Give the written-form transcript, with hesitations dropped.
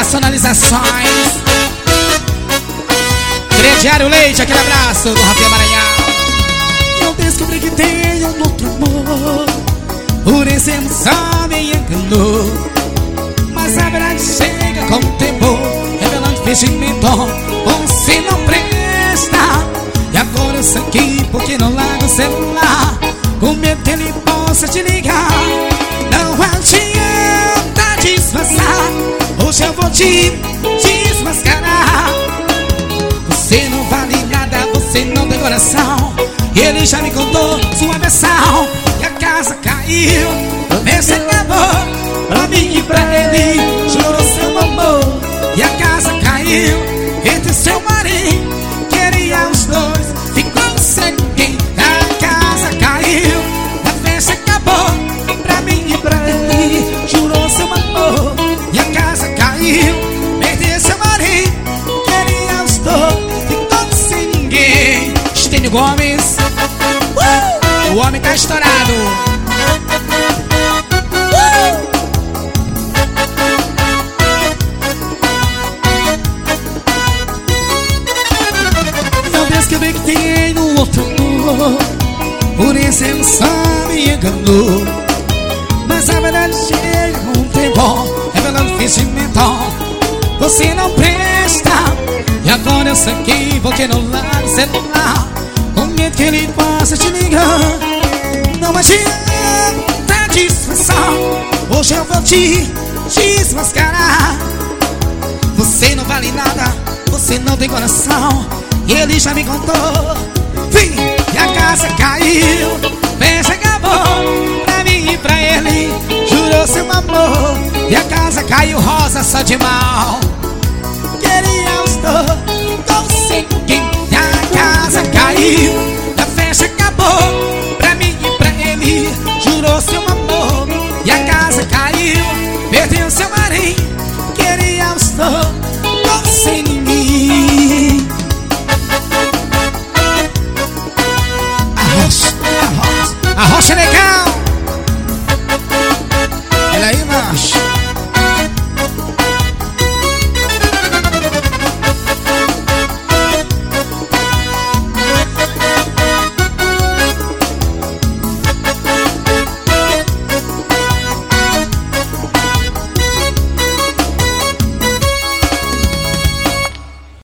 Personalizações. Crediário Leite, aquele abraço do Rafinha Maranhão. Eu descobri que tenho um outro amor, por esse emoção me enganou. Mas a verdade chega com o tempo, revelando fingimento. Você não presta. E agora eu saquei porque não larga o celular, com medo que ele possa te ligar. Não adianta disfarçar, hoje eu vou te desmascarar. Você não vale nada, você não tem coração. Ele já me contou sua versão. E a casa caiu, o mês acabou. Pra mim e pra ele, jurou seu amor. E a casa caiu, entre seu marido. Queria os dois, ficou sem ninguém. A casa caiu, a festa acabou. Pra mim e pra ele, jurou seu amor. E a casa caiu, perdeu seu marido. Queria os dois, ficou sem ninguém. Estênio Gomes, o homem tá estourado. Que eu vi que tem no outro amor, por esse emoção me enganou. Mas a verdade chega com um tempo, revelando fingimento. Você não presta. E agora eu saquei porque não larga o celular, com medo que ele possa te ligar. Não adianta disfarçar, hoje eu vou te desmascarar. Você não vale nada, você não tem coração. E ele já me contou. Vim, e a casa caiu, festa acabou. Pra mim e pra ele, jurou seu amor. E a casa caiu rosa só de mal. Queria os dois, com sem quem. E a casa caiu,